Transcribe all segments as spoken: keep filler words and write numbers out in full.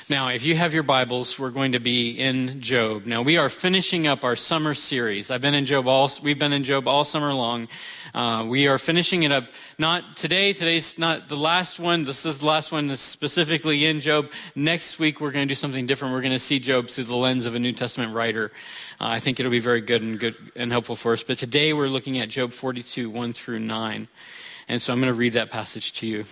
Now, if you have your Bibles, we're going to be in Job. Now, we are finishing up our summer series. I've been in Job all, we've been in Job all summer long. Uh, we are finishing it up, not today. Today's not the last one. This is the last one that's specifically in Job. Next week, we're going to do something different. We're going to see Job through the lens of a New Testament writer. Uh, I think it'll be very good and good and helpful for us. But today, we're looking at Job forty-two, one through nine. And so I'm going to read that passage to you.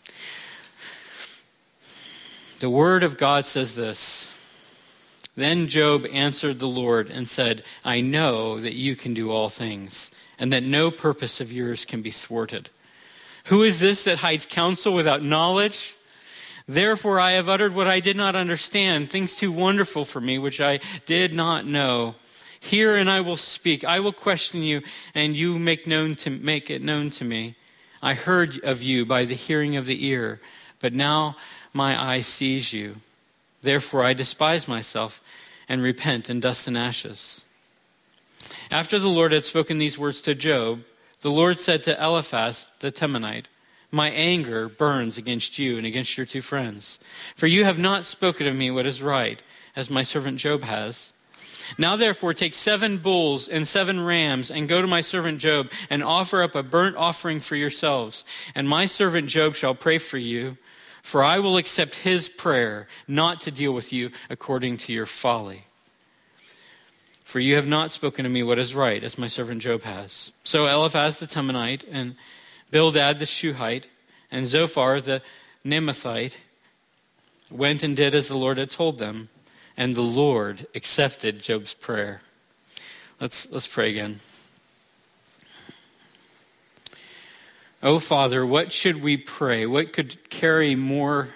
The word of God says this: Then Job answered the Lord and said, I know that you can do all things, and that no purpose of yours can be thwarted. Who is this that hides counsel without knowledge? Therefore I have uttered what I did not understand, things too wonderful for me, which I did not know. Hear and I will speak. I will question you, and you make known to make it known to me. I heard of you by the hearing of the ear, but now my eye sees you. Therefore I despise myself and repent in dust and ashes. After the Lord had spoken these words to Job, the Lord said to Eliphaz the Temanite, My anger burns against you and against your two friends, for you have not spoken of me what is right, as my servant Job has. Now therefore take seven bulls and seven rams and go to my servant Job and offer up a burnt offering for yourselves. And my servant Job shall pray for you, for I will accept his prayer, not to deal with you according to your folly. For you have not spoken to me what is right, as my servant Job has. So Eliphaz the Temanite, and Bildad the Shuhite, and Zophar the Naamathite went and did as the Lord had told them, and the Lord accepted Job's prayer. Let's, let's pray again. Oh, Father, what should we pray? What could carry more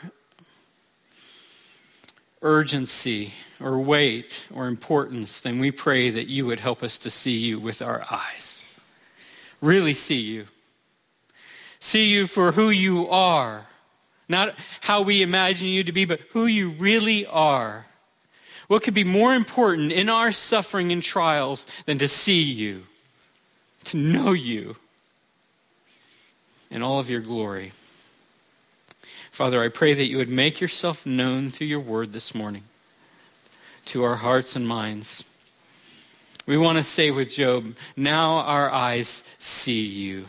urgency or weight or importance than we pray that you would help us to see you with our eyes? Really see you. See you for who you are. Not how we imagine you to be, but who you really are. What could be more important in our suffering and trials than to see you, to know you in all of your glory? Father, I pray that you would make yourself known through your word this morning to our hearts and minds. We want to say with Job, now our eyes see you.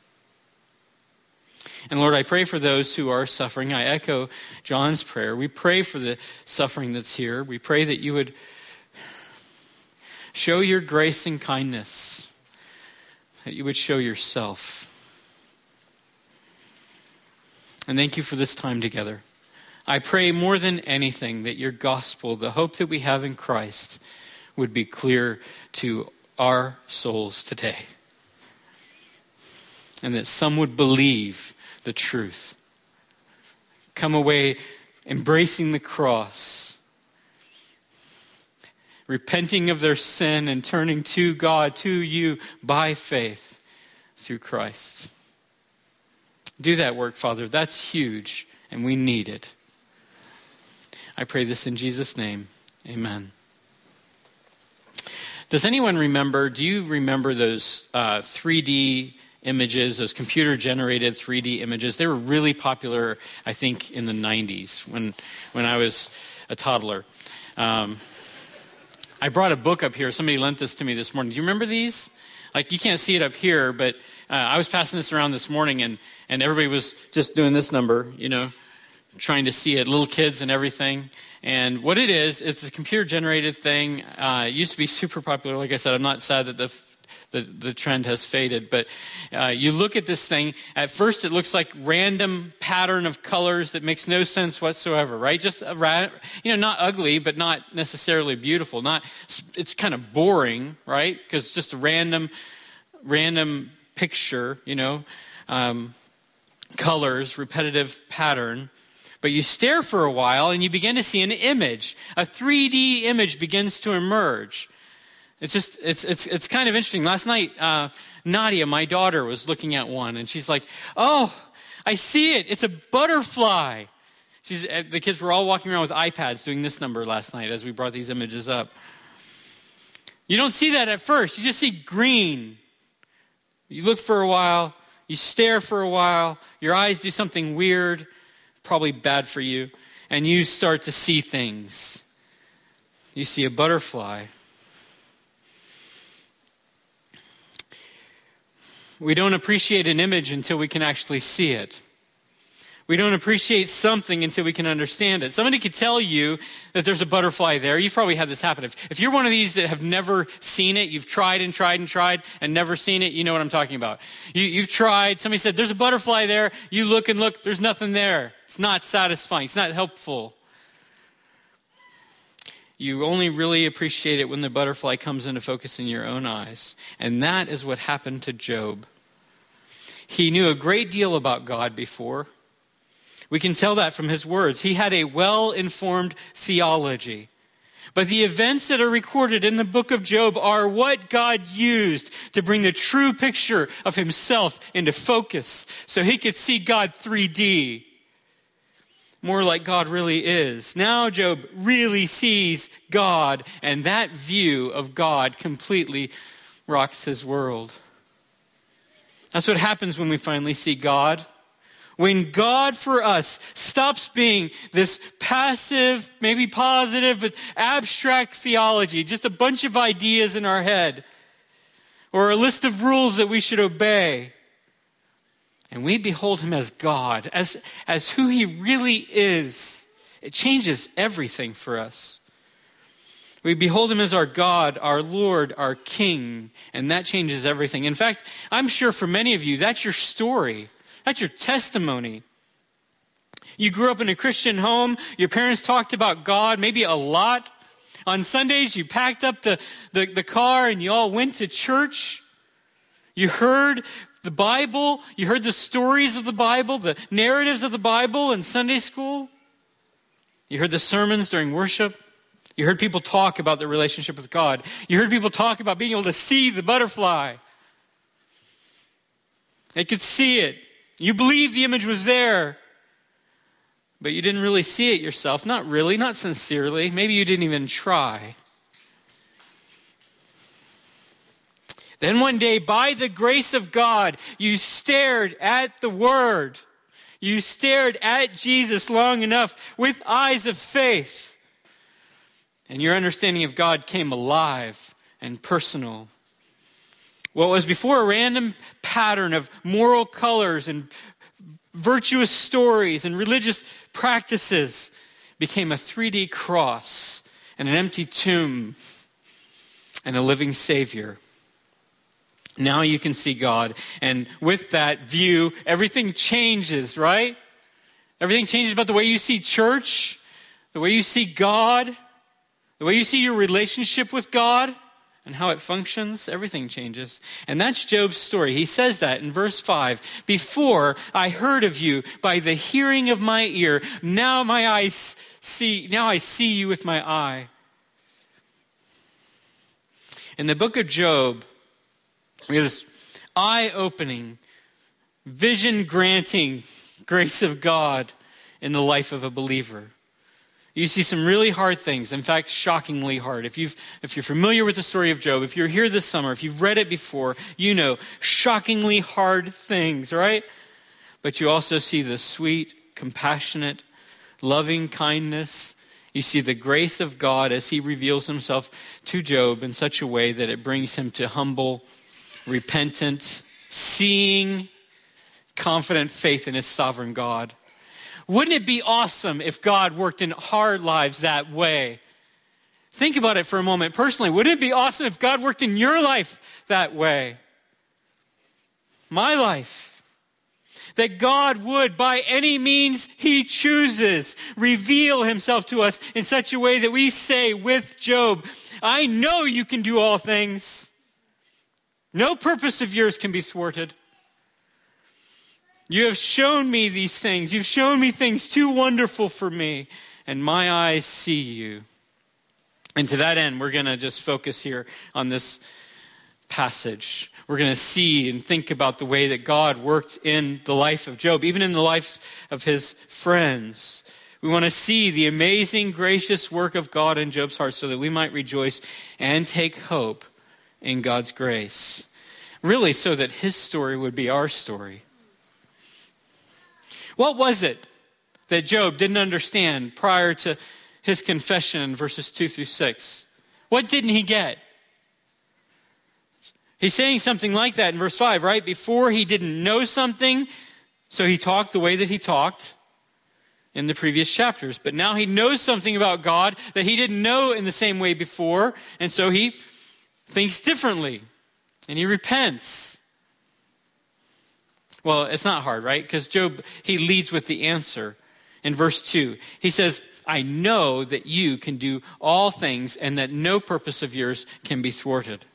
And Lord, I pray for those who are suffering. I echo John's prayer. We pray for the suffering that's here. We pray that you would show your grace and kindness, that you would show yourself. And thank you for this time together. I pray more than anything that your gospel, the hope that we have in Christ, would be clear to our souls today. And that some would believe the truth. Come away embracing the cross, repenting of their sin and turning to God, to you by faith through Christ. Do that work, Father. That's huge, and we need it. I pray this in Jesus' name. Amen. Does anyone remember, do you remember those uh, three D images, those computer-generated three D images? They were really popular, I think, in the nineties when, when I was a toddler. Um, I brought a book up here. Somebody lent this to me this morning. Do you remember these? Like, you can't see it up here, but uh, I was passing this around this morning, and, and everybody was just doing this number, you know, trying to see it, little kids and everything. And what it is, it's a computer-generated thing. Uh, it used to be super popular. Like I said, I'm not sad that the the, the trend has faded. But uh, you look at this thing, at first it looks like random pattern of colors that makes no sense whatsoever, right? Just, a ra- you know, not ugly, but not necessarily beautiful. Not, it's kind of boring, right? Because it's just a random, random picture, you know, um, colors, repetitive pattern. But you stare for a while and you begin to see an image. A three D image begins to emerge. It's just, it's it's it's kind of interesting. Last night, uh, Nadia, my daughter, was looking at one and she's like, oh, I see it. It's a butterfly. She's, the kids were all walking around with iPads doing this number last night as we brought these images up. You don't see that at first. You just see green. You look for a while. You stare for a while. Your eyes do something weird, probably bad for you. and you start to see things. You see a butterfly. We don't appreciate an image until we can actually see it. We don't appreciate something until we can understand it. Somebody could tell you that there's a butterfly there. You've probably had this happen. If, if you're one of these that have never seen it, you've tried and tried and tried and never seen it, you know what I'm talking about. You, you've tried, somebody said, there's a butterfly there. You look and look, there's nothing there. It's not satisfying. It's not helpful. You only really appreciate it when the butterfly comes into focus in your own eyes. And that is what happened to Job. He knew a great deal about God before. We can tell that from his words. He had a well-informed theology. But the events that are recorded in the book of Job are what God used to bring the true picture of himself into focus so he could see God three D. More like God really is. Now Job really sees God, and that view of God completely rocks his world. That's what happens when we finally see God. When God for us stops being this passive, maybe positive, but abstract theology, just a bunch of ideas in our head, or a list of rules that we should obey, and we behold him as God, as, as who he really is, it changes everything for us. We behold him as our God, our Lord, our King, and that changes everything. In fact, I'm sure for many of you, that's your story. That's your testimony. You grew up in a Christian home. Your parents talked about God, maybe a lot. On Sundays, you packed up the, the, the car and you all went to church. You heard the Bible. You heard the stories of the Bible, the narratives of the Bible in Sunday school. You heard the sermons during worship. You heard people talk about their relationship with God. You heard people talk about being able to see the butterfly. They could see it. You believed the image was there, but you didn't really see it yourself. Not really, not sincerely. Maybe you didn't even try. Then one day, by the grace of God, you stared at the Word. You stared at Jesus long enough with eyes of faith. And your understanding of God came alive and personal. What was before a random pattern of moral colors and virtuous stories and religious practices became a three D cross and an empty tomb and a living Savior. Now you can see God. And with that view, everything changes, right? Everything changes about the way you see church, the way you see God, the way you see your relationship with God. And how it functions, everything changes. And that's Job's story. He says that in verse five. Before I heard of you by the hearing of my ear, now my eyes see, now I see you with my eye. In the book of Job, we have this eye-opening, vision-granting grace of God in the life of a believer. You see some really hard things, in fact, shockingly hard. If you've, if you're familiar with the story of Job, if you're here this summer, if you've read it before, you know shockingly hard things, right? But you also see the sweet, compassionate, loving kindness. You see the grace of God as he reveals himself to Job in such a way that it brings him to humble, repentant, seeing, confident faith in his sovereign God. Wouldn't it be awesome if God worked in our lives that way? Think about it for a moment personally. Wouldn't it be awesome if God worked in your life that way? My life. That God would, by any means he chooses, reveal himself to us in such a way that we say with Job, I know you can do all things. No purpose of yours can be thwarted. You have shown me these things. You've shown me things too wonderful for me, and my eyes see you. And to that end, we're going to just focus here on this passage. We're going to see and think about the way that God worked in the life of Job, even in the life of his friends. We want to see the amazing, gracious work of God in Job's heart so that we might rejoice and take hope in God's grace. Really, so that his story would be our story. What was it that Job didn't understand prior to his confession in verses two through six? What didn't he get? He's saying something like that in verse five, right? Before he didn't know something, so he talked the way that he talked in the previous chapters. But now he knows something about God that he didn't know in the same way before, and so he thinks differently, and he repents. Well, it's not hard, right? Because Job, he leads with the answer in verse two. He says, I know that you can do all things and that no purpose of yours can be thwarted.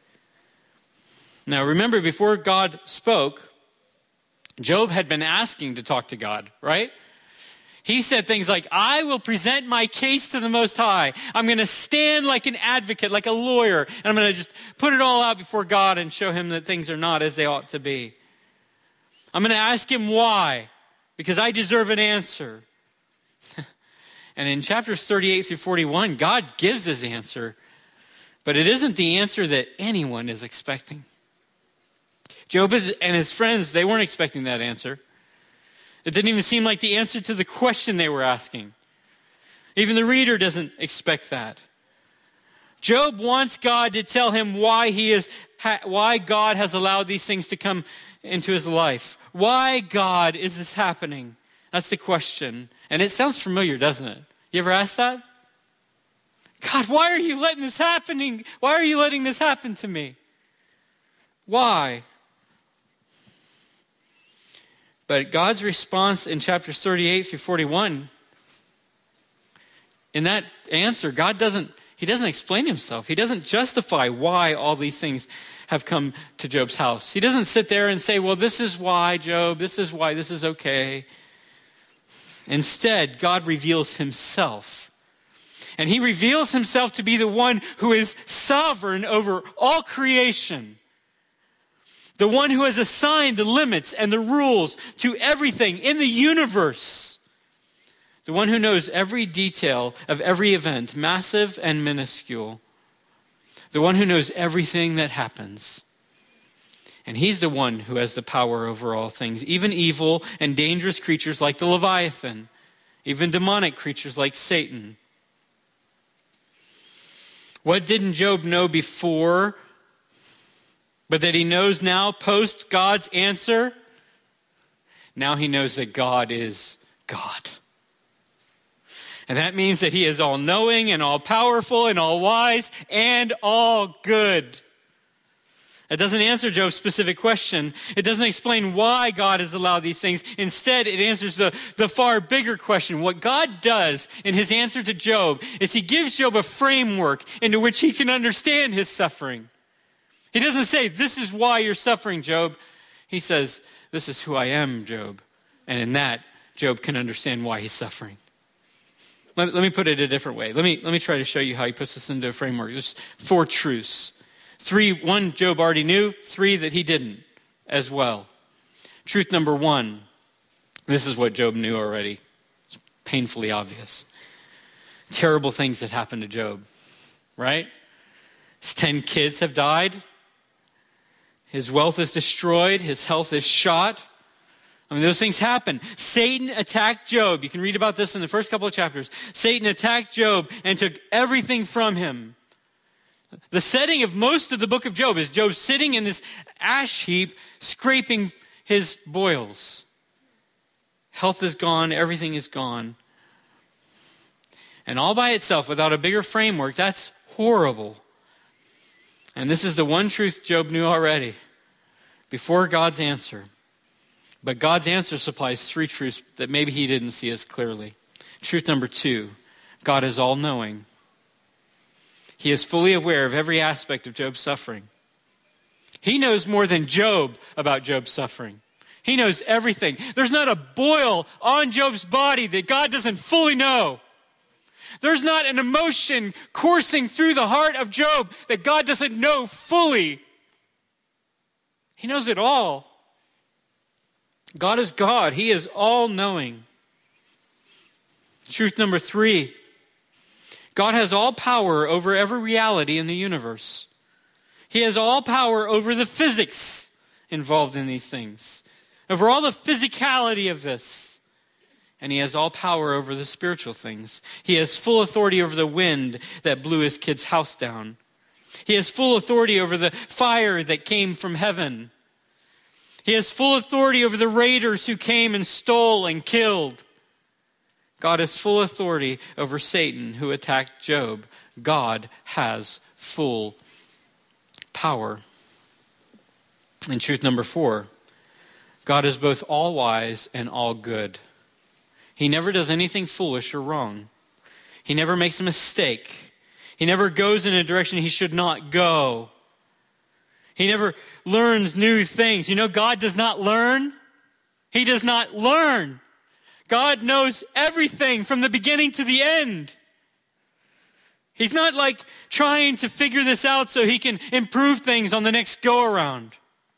Now, remember, before God spoke, Job had been asking to talk to God, right? He said things like, I will present my case to the Most High. I'm going to stand like an advocate, like a lawyer, and I'm going to just put it all out before God and show him that things are not as they ought to be. I'm going to ask him why, because I deserve an answer. And in chapters thirty-eight through forty-one, God gives his answer, but it isn't the answer that anyone is expecting. Job and his friends, they weren't expecting that answer. It didn't even seem like the answer to the question they were asking. Even the reader doesn't expect that. Job wants God to tell him why he is, why God has allowed these things to come into his life. Why, God, is this happening? That's the question. And it sounds familiar, doesn't it? You ever asked that? God, why are you letting this happening? Why are you letting this happen to me? Why? But God's response in chapters thirty-eight through forty-one, in that answer, God doesn't, he doesn't explain himself. He doesn't justify why all these things have come to Job's house. He doesn't sit there and say, well, this is why, Job, this is why, this is okay. Instead, God reveals himself. And he reveals himself to be the one who is sovereign over all creation. The one who has assigned the limits and the rules to everything in the universe. The one who knows every detail of every event, massive and minuscule. The one who knows everything that happens. And he's the one who has the power over all things, even evil and dangerous creatures like the Leviathan, even demonic creatures like Satan. What didn't Job know before, but that he knows now post God's answer? Now he knows that God is God. And that means that he is all-knowing and all-powerful and all-wise and all good. It doesn't answer Job's specific question. It doesn't explain why God has allowed these things. Instead, it answers the, the far bigger question. What God does in his answer to Job is he gives Job a framework into which he can understand his suffering. He doesn't say, this is why you're suffering, Job. He says, this is who I am, Job. And in that, Job can understand why he's suffering. Let, let me put it a different way. Let me, let me try to show you how he puts this into a framework. There's four truths. Three, one Job already knew, three that he didn't as well. Truth number one, this is what Job knew already. It's painfully obvious. Terrible things that happened to Job, right? His ten kids have died. His wealth is destroyed. His health is shot. I mean, those things happen. Satan attacked Job. You can read about this in the first couple of chapters. Satan attacked Job and took everything from him. The setting of most of the book of Job is Job sitting in this ash heap, scraping his boils. Health is gone. Everything is gone. And all by itself, without a bigger framework, that's horrible. And this is the one truth Job knew already before God's answer. But God's answer supplies three truths that maybe he didn't see as clearly. Truth number two, God is all-knowing. He is fully aware of every aspect of Job's suffering. He knows more than Job about Job's suffering. He knows everything. There's not a boil on Job's body that God doesn't fully know. There's not an emotion coursing through the heart of Job that God doesn't know fully. He knows it all. God is God. He is all-knowing. Truth number three, God has all power over every reality in the universe. He has all power over the physics involved in these things, over all the physicality of this. and he has all power over the spiritual things. He has full authority over the wind that blew his kid's house down. He has full authority over the fire that came from heaven. He has full authority over the raiders who came and stole and killed. God has full authority over Satan who attacked Job. God has full power. And truth number four, God is both all wise and all good. He never does anything foolish or wrong. He never makes a mistake. He never goes in a direction he should not go. He never learns new things. You know, God does not learn. He does not learn. God knows everything from the beginning to the end. He's not like trying to figure this out so he can improve things on the next go around.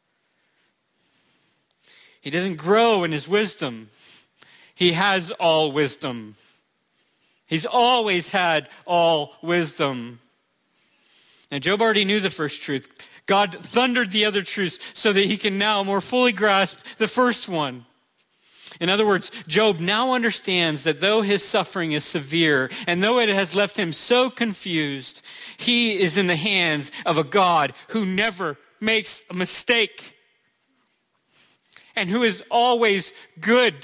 He doesn't grow in his wisdom. He has all wisdom. He's always had all wisdom. Now, Job already knew the first truth. God thundered the other truths so that he can now more fully grasp the first one. In other words, Job now understands that though his suffering is severe and though it has left him so confused, he is in the hands of a God who never makes a mistake and who is always good.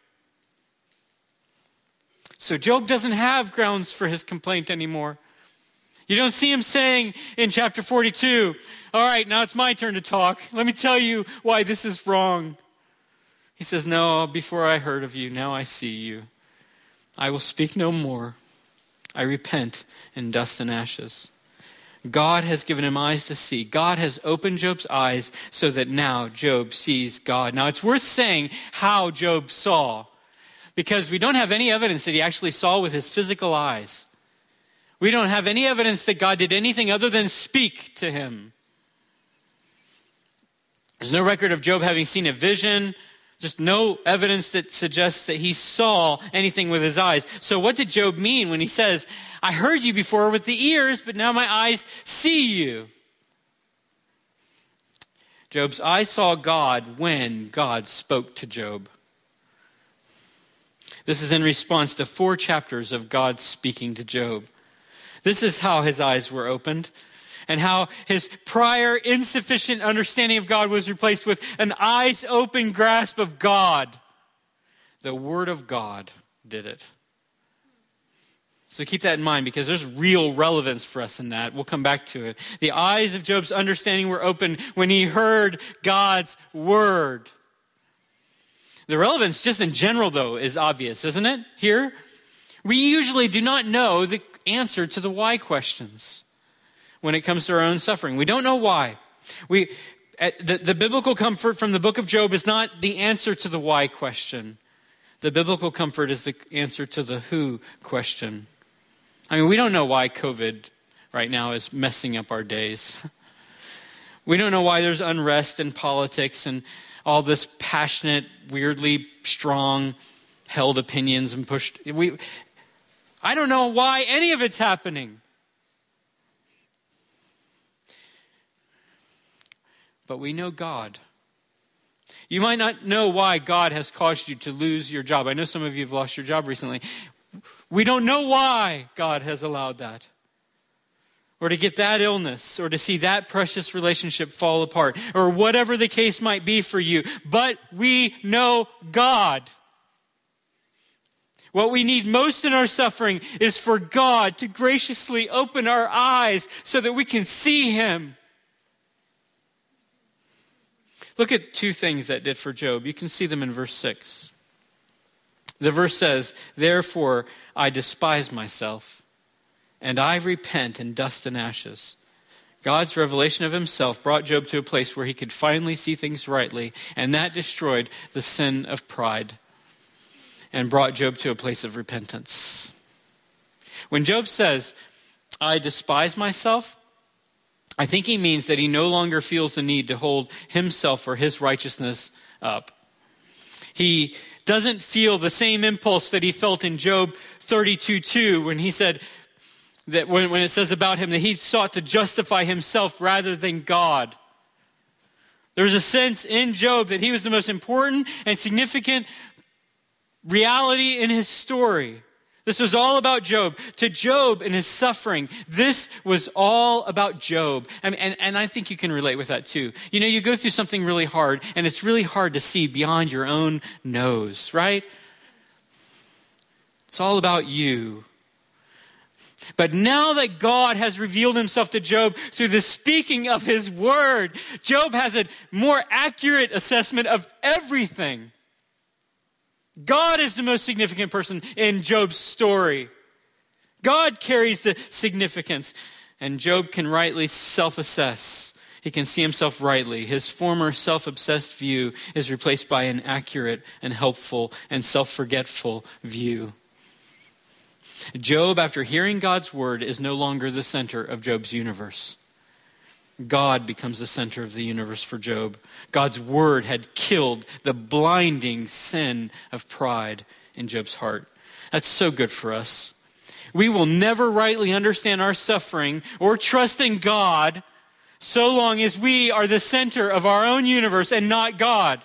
So Job doesn't have grounds for his complaint anymore. You don't see him saying in chapter forty-two, all right, now it's my turn to talk. Let me tell you why this is wrong. He says, no, before I heard of you, now I see you. I will speak no more. I repent in dust and ashes. God has given him eyes to see. God has opened Job's eyes so that now Job sees God. Now it's worth saying how Job saw, because we don't have any evidence that he actually saw with his physical eyes. We don't have any evidence that God did anything other than speak to him. There's no record of Job having seen a vision. Just no evidence that suggests that he saw anything with his eyes. So what did Job mean when he says, I heard you before with the ears, but now my eyes see you? Job's eyes saw God when God spoke to Job. This is in response to four chapters of God speaking to Job. This is how his eyes were opened, and how his prior insufficient understanding of God was replaced with an eyes open grasp of God. The Word of God did it. So keep that in mind, because there's real relevance for us in that. We'll come back to it. The eyes of Job's understanding were open when he heard God's Word. The relevance just in general, though, is obvious, isn't it? Here, we usually do not know the answer to the why questions when it comes to our own suffering. We don't know why. We, the, the biblical comfort from the book of Job is not the answer to the why question. The biblical comfort is the answer to the who question. I mean, we don't know why COVID right now is messing up our days. We don't know why there's unrest in politics and all this passionate, weirdly strong, held opinions and pushed. We, I don't know why any of it's happening. But we know God. You might not know why God has caused you to lose your job. I know some of you have lost your job recently. We don't know why God has allowed that. Or to get that illness, or to see that precious relationship fall apart, or whatever the case might be for you. But we know God. What we need most in our suffering is for God to graciously open our eyes so that we can see him. Look at two things that did for Job. You can see them in verse six. The verse says, therefore I despise myself, and I repent in dust and ashes. God's revelation of himself brought Job to a place where he could finally see things rightly, and that destroyed the sin of pride and brought Job to a place of repentance. When Job says, I despise myself, I think he means that he no longer feels the need to hold himself or his righteousness up. He doesn't feel the same impulse that he felt in Job thirty-two two when he said that when, when it says about him that he sought to justify himself rather than God. There's a sense in Job that he was the most important and significant reality in his story. This was all about Job. To Job and his suffering, this was all about Job. And, and, and I think you can relate with that too. You know, you go through something really hard, and it's really hard to see beyond your own nose, right? It's all about you. But now that God has revealed himself to Job through the speaking of his word, Job has a more accurate assessment of everything. God is the most significant person in Job's story. God carries the significance, and Job can rightly self-assess. He can see himself rightly. His former self-obsessed view is replaced by an accurate and helpful and self-forgetful view. Job, after hearing God's word, is no longer the center of Job's universe. God becomes the center of the universe for Job. God's word had killed the blinding sin of pride in Job's heart. That's so good for us. We will never rightly understand our suffering or trust in God so long as we are the center of our own universe and not God.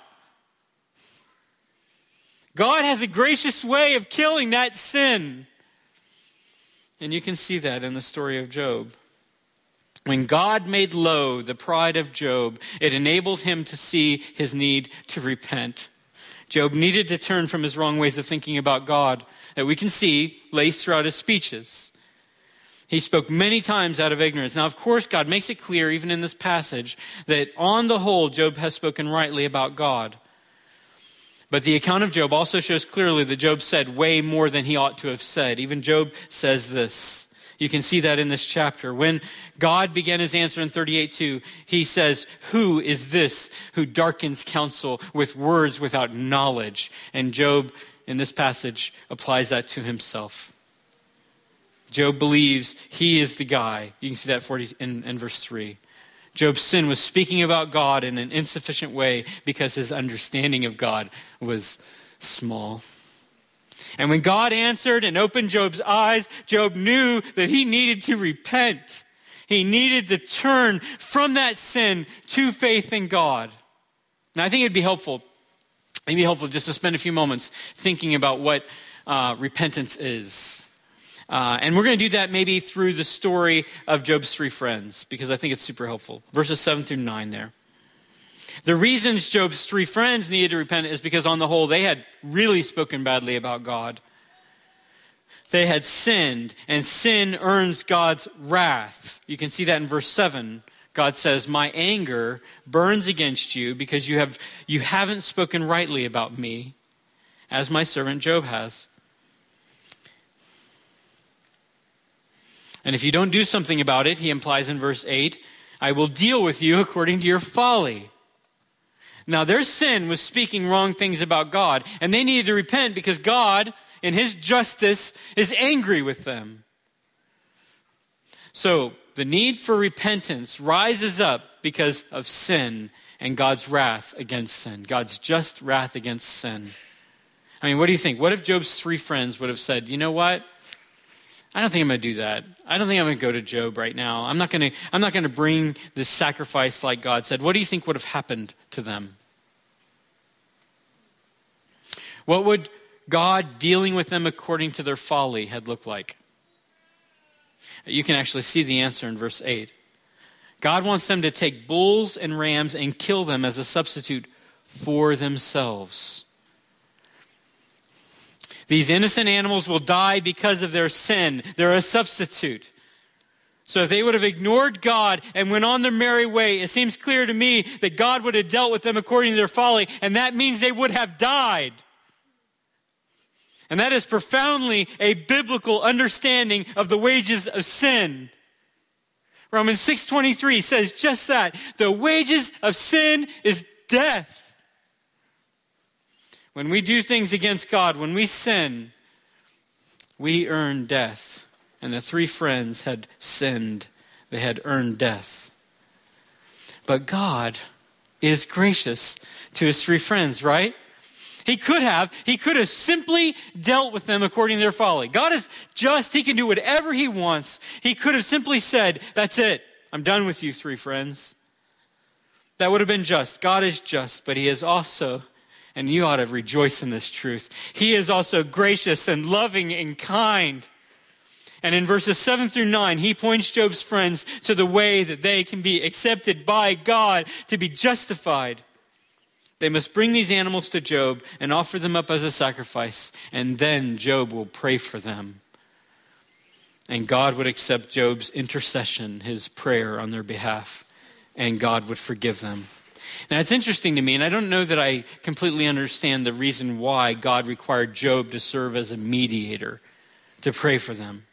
God has a gracious way of killing that sin. And you can see that in the story of Job. When God made low the pride of Job, it enabled him to see his need to repent. Job needed to turn from his wrong ways of thinking about God that we can see laced throughout his speeches. He spoke many times out of ignorance. Now, of course, God makes it clear, even in this passage, that on the whole, Job has spoken rightly about God. But the account of Job also shows clearly that Job said way more than he ought to have said. Even Job says this. You can see that in this chapter. When God began his answer in thirty-eight two, he says, "Who is this who darkens counsel with words without knowledge?" And Job, in this passage, applies that to himself. Job believes he is the guy. You can see that forty in, in verse three. Job's sin was speaking about God in an insufficient way because his understanding of God was small. And when God answered and opened Job's eyes, Job knew that he needed to repent. He needed to turn from that sin to faith in God. Now, I think it'd be helpful, it'd be helpful just to spend a few moments thinking about what uh, repentance is. Uh, and we're going to do that maybe through the story of Job's three friends, because I think it's super helpful. Verses seven through nine there. The reasons Job's three friends needed to repent is because on the whole, they had really spoken badly about God. They had sinned, and sin earns God's wrath. You can see that in verse seven. God says, "My anger burns against you because you have you haven't spoken rightly about me, as my servant Job has." And if you don't do something about it, he implies in verse eight, "I will deal with you according to your folly." Now, their sin was speaking wrong things about God, and they needed to repent because God, in his justice, is angry with them. So, the need for repentance rises up because of sin and God's wrath against sin, God's just wrath against sin. I mean, what do you think? What if Job's three friends would have said, "You know what? I don't think I'm going to do that. I don't think I'm going to go to Job right now. I'm not going to, I'm not going to bring this sacrifice like God said." What do you think would have happened to them? What would God dealing with them according to their folly had looked like? You can actually see the answer in verse eight. God wants them to take bulls and rams and kill them as a substitute for themselves. These innocent animals will die because of their sin. They're a substitute. So if they would have ignored God and went on their merry way, it seems clear to me that God would have dealt with them according to their folly, and that means they would have died. And that is profoundly a biblical understanding of the wages of sin. Romans six twenty-three says just that. The wages of sin is death. When we do things against God, when we sin, we earn death. And the three friends had sinned. They had earned death. But God is gracious to his three friends, right? He could have. He could have simply dealt with them according to their folly. God is just. He can do whatever he wants. He could have simply said, "That's it. I'm done with you three friends." That would have been just. God is just, but he is also And you ought to rejoice in this truth. He is also gracious and loving and kind. And in verses seven through nine, he points Job's friends to the way that they can be accepted by God to be justified. They must bring these animals to Job and offer them up as a sacrifice, and then Job will pray for them. And God would accept Job's intercession, his prayer on their behalf, and God would forgive them. Now, it's interesting to me, and I don't know that I completely understand the reason why God required Job to serve as a mediator, to pray for them.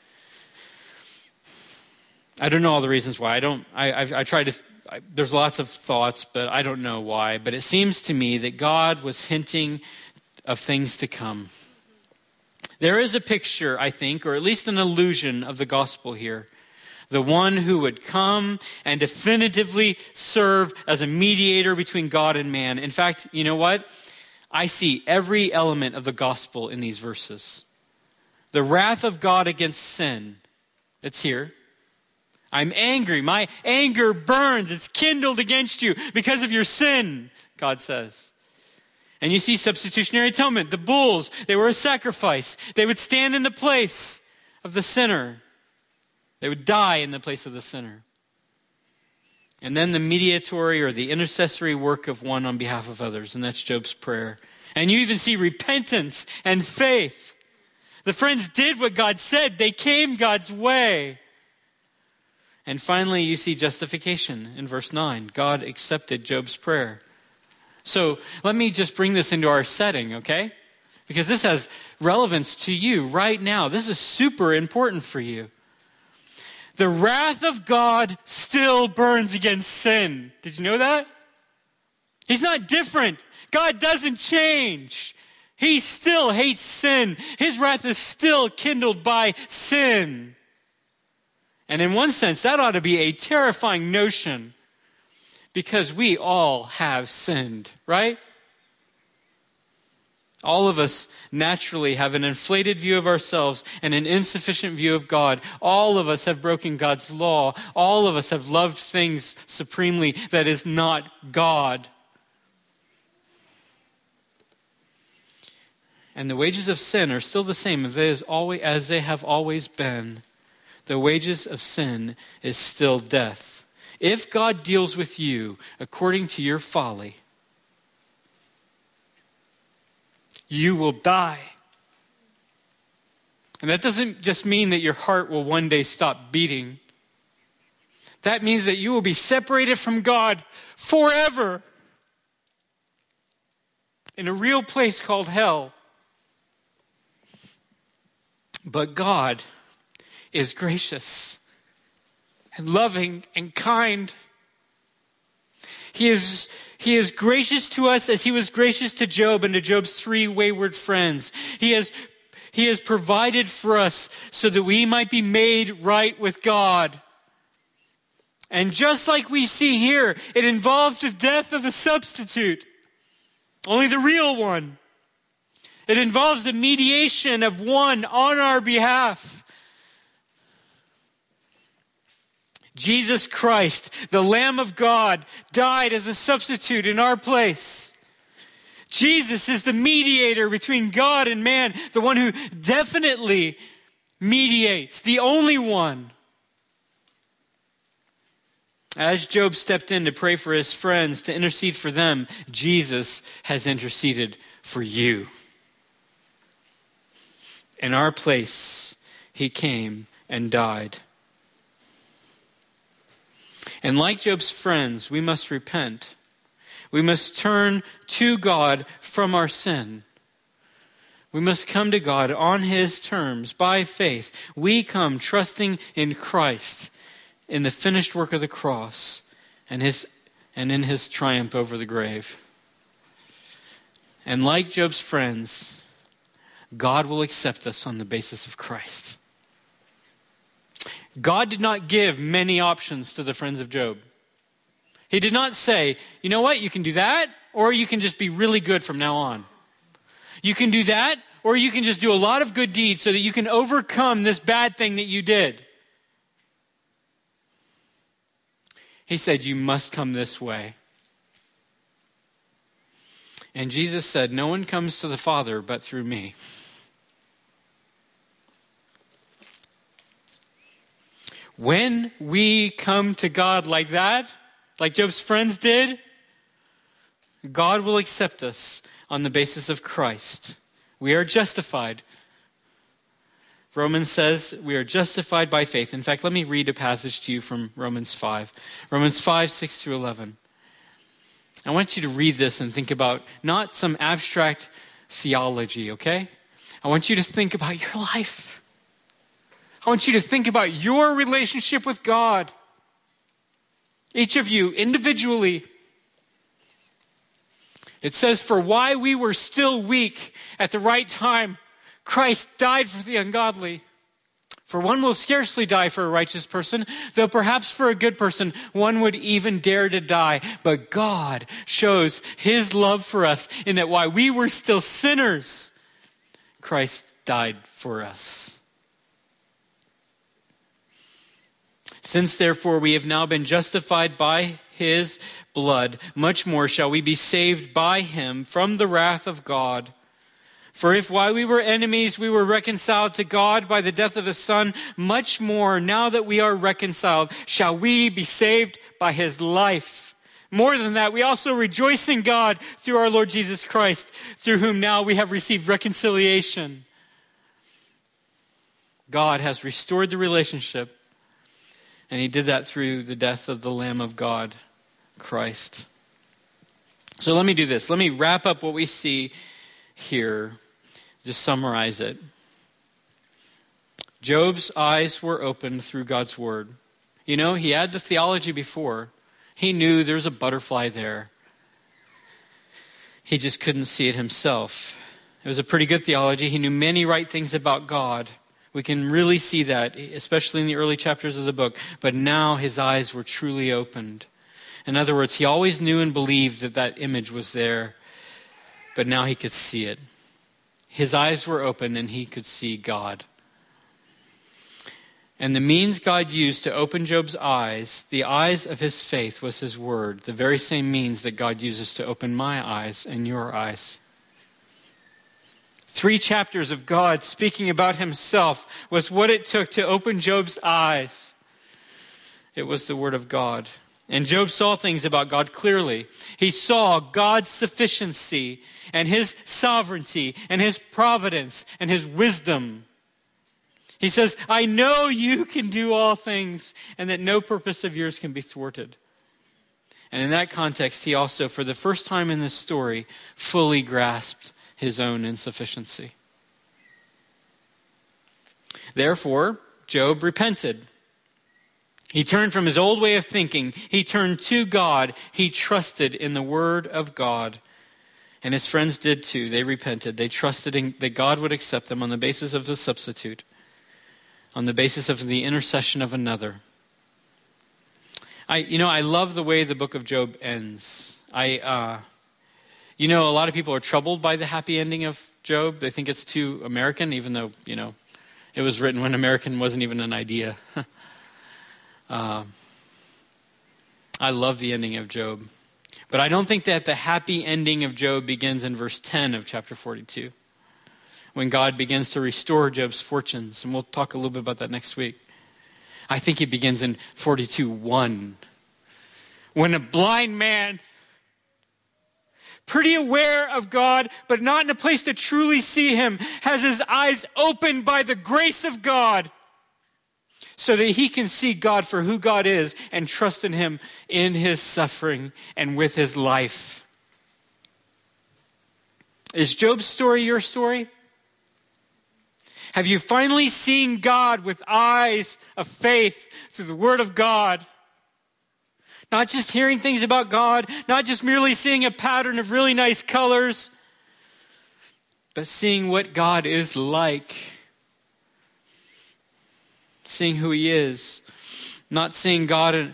I don't know all the reasons why. I don't. I I, I try to. I, there's lots of thoughts, but I don't know why. But it seems to me that God was hinting of things to come. There is a picture, I think, or at least an illusion of the gospel here. The one who would come and definitively serve as a mediator between God and man. In fact, you know what? I see every element of the gospel in these verses. The wrath of God against sin, it's here. I'm angry. My anger burns. It's kindled against you because of your sin, God says. And you see substitutionary atonement. The bulls, they were a sacrifice. They would stand in the place of the sinner. They would die in the place of the sinner. And then the mediatory or the intercessory work of one on behalf of others. And that's Job's prayer. And you even see repentance and faith. The friends did what God said. They came God's way. And finally, you see justification in verse nine. God accepted Job's prayer. So let me just bring this into our setting, okay? Because this has relevance to you right now. This is super important for you. The wrath of God still burns against sin. Did you know that? He's not different. God doesn't change. He still hates sin. His wrath is still kindled by sin. And in one sense, that ought to be a terrifying notion because we all have sinned, right? All of us naturally have an inflated view of ourselves and an insufficient view of God. All of us have broken God's law. All of us have loved things supremely that is not God. And the wages of sin are still the same as they have always been. The wages of sin is still death. If God deals with you according to your folly, you will die. And that doesn't just mean that your heart will one day stop beating. That means that you will be separated from God forever in a real place called hell. But God is gracious and loving and kind. He is, he is gracious to us as he was gracious to Job and to Job's three wayward friends. He has, he has provided for us so that we might be made right with God. And just like we see here, it involves the death of a substitute, only the real one. It involves the mediation of one on our behalf. Jesus Christ, the Lamb of God, died as a substitute in our place. Jesus is the mediator between God and man, the one who definitely mediates, the only one. As Job stepped in to pray for his friends, to intercede for them, Jesus has interceded for you. In our place, he came and died. And like Job's friends, we must repent. We must turn to God from our sin. We must come to God on his terms, by faith. We come trusting in Christ, in the finished work of the cross, and his and in his triumph over the grave. And like Job's friends, God will accept us on the basis of Christ. God did not give many options to the friends of Job. He did not say, you know what, you can do that, or you can just be really good from now on. You can do that, or you can just do a lot of good deeds so that you can overcome this bad thing that you did. He said, you must come this way. And Jesus said, no one comes to the Father but through me. When we come to God like that, like Job's friends did, God will accept us on the basis of Christ. We are justified. Romans says we are justified by faith. In fact, let me read a passage to you from Romans five. Romans five, six through eleven. I want you to read this and think about not some abstract theology, okay? I want you to think about your life. I want you to think about your relationship with God. Each of you individually. It says, for why we were still weak at the right time, Christ died for the ungodly. For one will scarcely die for a righteous person, though perhaps for a good person one would even dare to die. But God shows his love for us in that while we were still sinners, Christ died for us. Since therefore we have now been justified by his blood, much more shall we be saved by him from the wrath of God. For if while we were enemies, we were reconciled to God by the death of his Son, much more, now that we are reconciled, shall we be saved by his life. More than that, we also rejoice in God through our Lord Jesus Christ, through whom now we have received reconciliation. God has restored the relationship, and he did that through the death of the Lamb of God, Christ. So let me do this. Let me wrap up what we see here. Just summarize it. Job's eyes were opened through God's word. You know, he had the theology before. He knew there was a butterfly there. He just couldn't see it himself. It was a pretty good theology. He knew many right things about God. We can really see that, especially in the early chapters of the book. But now his eyes were truly opened. In other words, he always knew and believed that that image was there. But now he could see it. His eyes were open and he could see God. And the means God used to open Job's eyes, the eyes of his faith, was his word. The very same means that God uses to open my eyes and your eyes. Three chapters of God speaking about himself was what it took to open Job's eyes. It was the word of God. And Job saw things about God clearly. He saw God's sufficiency and his sovereignty and his providence and his wisdom. He says, I know you can do all things and that no purpose of yours can be thwarted. And in that context, he also, for the first time in this story, fully grasped his own insufficiency. Therefore, Job repented. He turned from his old way of thinking. He turned to God. He trusted in the word of God. And his friends did too. They repented. They trusted in, that God would accept them on the basis of a substitute, on the basis of the intercession of another. I, you know, I love the way the book of Job ends. I, uh, you know, a lot of people are troubled by the happy ending of Job. They think it's too American, even though, you know, it was written when American wasn't even an idea. Uh, I love the ending of Job. But I don't think that the happy ending of Job begins in verse ten of chapter forty-two, when God begins to restore Job's fortunes. And we'll talk a little bit about that next week. I think it begins in forty-two one, when a blind man, pretty aware of God, but not in a place to truly see him, has his eyes opened by the grace of God, so that he can see God for who God is and trust in him in his suffering and with his life. Is Job's story your story? Have you finally seen God with eyes of faith through the word of God? Not just hearing things about God, not just merely seeing a pattern of really nice colors, but seeing what God is like. Seeing who he is, not seeing God and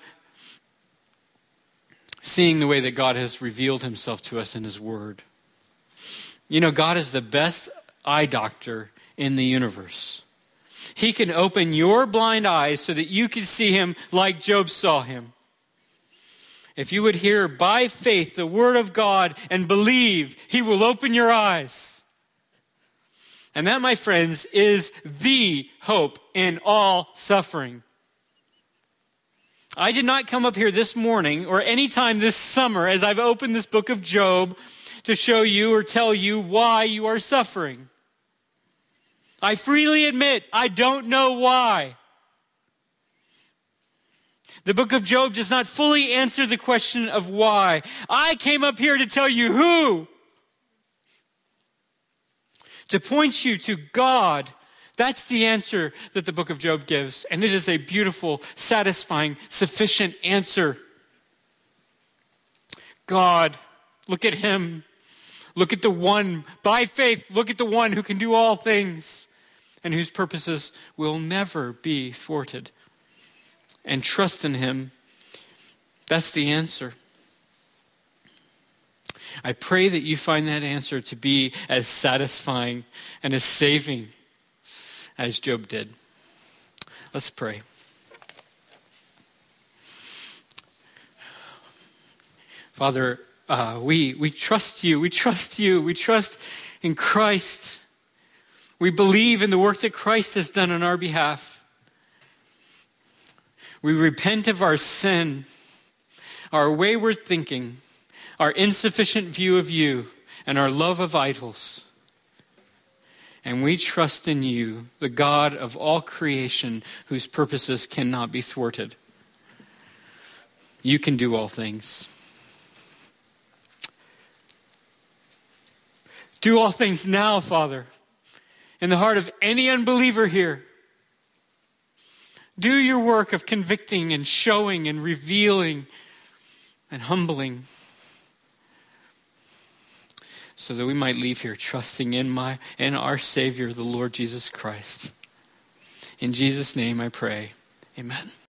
seeing the way that God has revealed himself to us in his word. You know, God is the best eye doctor in the universe. He can open your blind eyes so that you can see him like Job saw him. If you would hear by faith the word of God and believe, he will open your eyes. And that, my friends, is the hope in all suffering. I did not come up here this morning or any time this summer as I've opened this book of Job to show you or tell you why you are suffering. I freely admit I don't know why. The book of Job does not fully answer the question of why. I came up here to tell you who. To point you to God. That's the answer that the book of Job gives. And it is a beautiful, satisfying, sufficient answer. God, look at him. Look at the one, by faith, look at the one who can do all things and whose purposes will never be thwarted. And trust in him. That's the answer. I pray that you find that answer to be as satisfying and as saving as Job did. Let's pray. Father, uh, we, we trust you. We trust you. We trust in Christ. We believe in the work that Christ has done on our behalf. We repent of our sin, our wayward thinking, our insufficient view of you, and our love of idols. And we trust in you, the God of all creation, whose purposes cannot be thwarted. You can do all things. Do all things now, Father, in the heart of any unbeliever here. Do your work of convicting and showing and revealing and humbling so that we might leave here trusting in my in our Savior, the Lord Jesus Christ. In Jesus' name I pray. Amen.